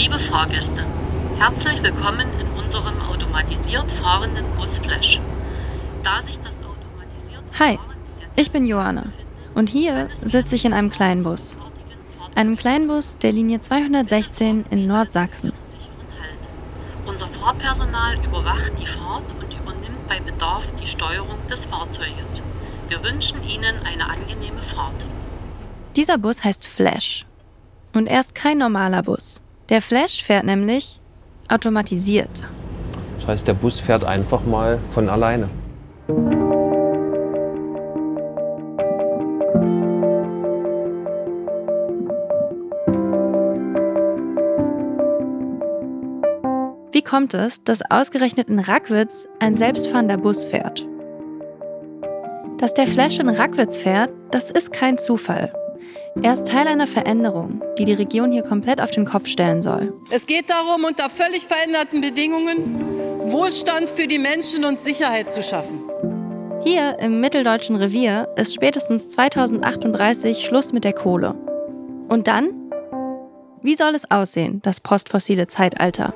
Liebe Fahrgäste, herzlich willkommen in unserem automatisiert fahrenden Bus Flash. Da sich das automatisiert Hi, ich bin Johanna und hier sitze ich in einem kleinen Bus. Einem kleinen Bus der Linie 216 in Nordsachsen. Unser Fahrpersonal überwacht die Fahrt und übernimmt bei Bedarf die Steuerung des Fahrzeuges. Wir wünschen Ihnen eine angenehme Fahrt. Dieser Bus heißt Flash. Und er ist kein normaler Bus. Der Flash fährt nämlich automatisiert. Das heißt, der Bus fährt einfach mal von alleine. Wie kommt es, dass ausgerechnet in Rackwitz ein selbstfahrender Bus fährt? Dass der Flash in Rackwitz fährt, das ist kein Zufall. Er ist Teil einer Veränderung, die die Region hier komplett auf den Kopf stellen soll. Es geht darum, unter völlig veränderten Bedingungen Wohlstand für die Menschen und Sicherheit zu schaffen. Hier im Mitteldeutschen Revier ist spätestens 2038 Schluss mit der Kohle. Und dann? Wie soll es aussehen, das postfossile Zeitalter?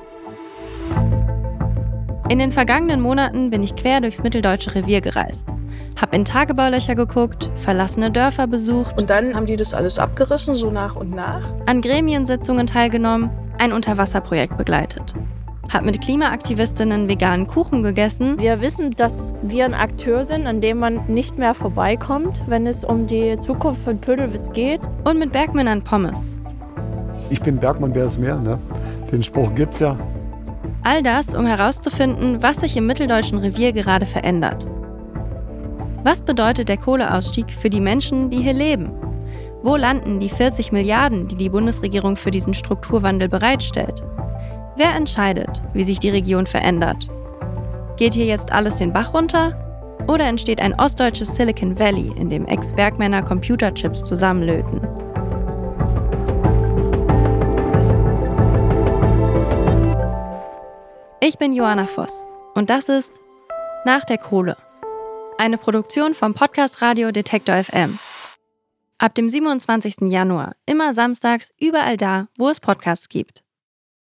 In den vergangenen Monaten bin ich quer durchs Mitteldeutsche Revier gereist. Hab in Tagebaulöcher geguckt, verlassene Dörfer besucht. Und dann haben die das alles abgerissen, so nach und nach. An Gremiensitzungen teilgenommen, ein Unterwasserprojekt begleitet. Hab mit Klimaaktivistinnen veganen Kuchen gegessen. Wir wissen, dass wir ein Akteur sind, an dem man nicht mehr vorbeikommt, wenn es um die Zukunft von Pödelwitz geht. Und mit Bergmännern Pommes. Ich bin Bergmann, wer ist mehr, ne? Den Spruch gibt's ja. All das, um herauszufinden, was sich im Mitteldeutschen Revier gerade verändert. Was bedeutet der Kohleausstieg für die Menschen, die hier leben? Wo landen die 40 Milliarden, die die Bundesregierung für diesen Strukturwandel bereitstellt? Wer entscheidet, wie sich die Region verändert? Geht hier jetzt alles den Bach runter? Oder entsteht ein ostdeutsches Silicon Valley, in dem Ex-Bergmänner Computerchips zusammenlöten? Ich bin Johanna Voss und das ist Nach der Kohle. Eine Produktion vom Podcast Radio Detektor FM. Ab dem 27. Januar, immer samstags, überall da, wo es Podcasts gibt.